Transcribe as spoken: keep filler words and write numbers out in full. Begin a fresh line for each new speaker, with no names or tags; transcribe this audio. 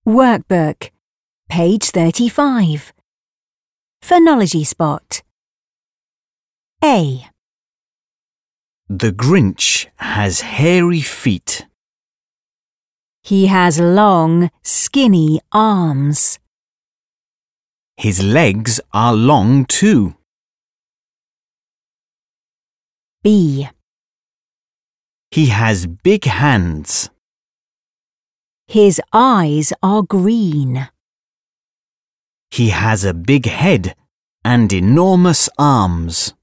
Workbook, page thirty-five. Phonology Spot. A.
The Grinch has hairy feet.
He has long, skinny arms.
His legs are long too.
B.
He has big hands.
His eyes are green.
He has a big head and enormous arms.